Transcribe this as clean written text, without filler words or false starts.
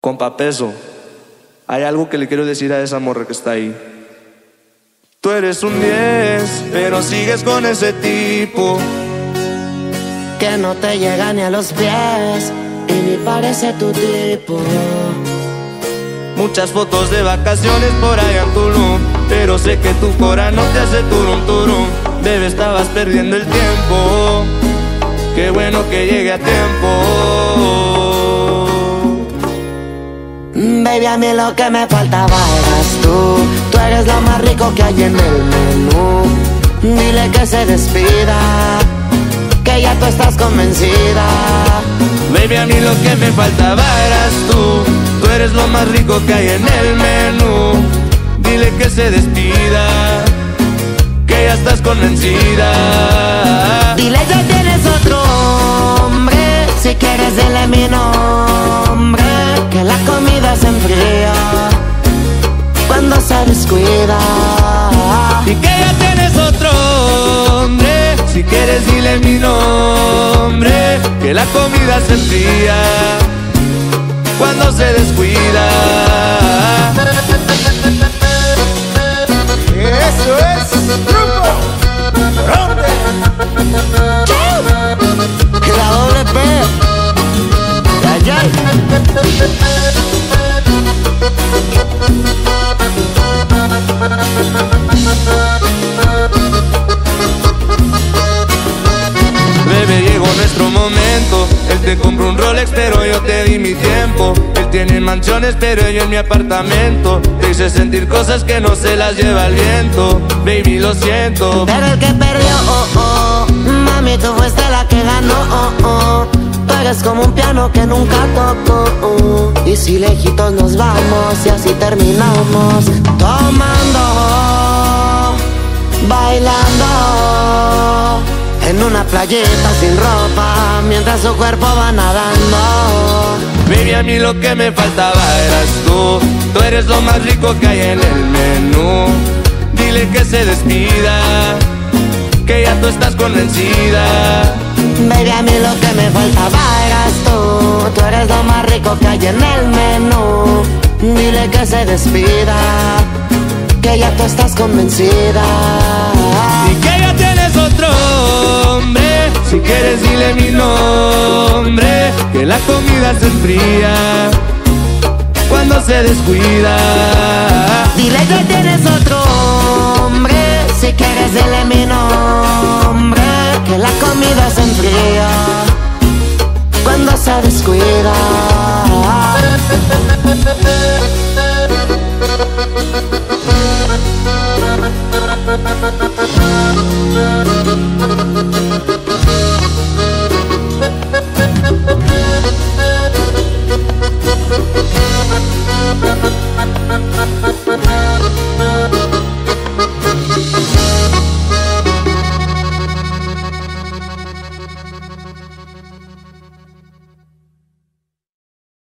Compa Peso, hay algo que le quiero decir a esa morra que está ahí. Tú eres un 10, pero sigues con ese tipo que no te llega ni a los pies y ni parece tu tipo. Muchas fotos de vacaciones por allá en Tulum, pero sé que tu cora no te hace turum turum. Bebé, estabas perdiendo el tiempo, qué bueno que llegue a tiempo. Baby, a mí lo que me faltaba eras tú. Tú eres lo más rico que hay en el menú. Dile que se despida, que ya tú estás convencida. Baby, a mí lo que me faltaba eras tú. Tú eres lo más rico que hay en el menú. Dile que se despida, que ya estás convencida. Dile ya tienes otro hombre, si quieres dile mi nombre, que la comida se enfría cuando se descuida. Y que ya tienes otro hombre, si quieres dile mi nombre, que la comida se enfría cuando se descuida. Eso es Grupo Ronde. La doble P. Ay, ay. Bebé, llegó nuestro momento. Él te compró un Rolex, pero yo te di mi tiempo. Él tiene mansiones, pero yo en mi apartamento. Te hice sentir cosas que no se las lleva el viento. Baby, lo siento. Pero el que perdió, oh, oh. Mami, tú fuiste la que ganó, oh, oh. Tú eres como un piano que nunca tocó, oh. Y si lejitos nos vamos y así terminamos, tomando, bailando en una playita sin ropa, mientras su cuerpo va nadando. Baby, a mí lo que me faltaba eras tú. Tú eres lo más rico que hay en el menú. Dile que se despida, que ya tú estás convencida. Baby, a mí lo que me faltaba eras tú. Tú eres lo más rico que hay en el menú. Dile que se despida, que ya tú estás convencida. Y que ya tienes otro hombre, si quieres dile mi nombre, que la comida se enfría cuando se descuida. Dile que tienes otro hombre, si quieres dile mi nombre, que la comida se enfría cuando se descuida.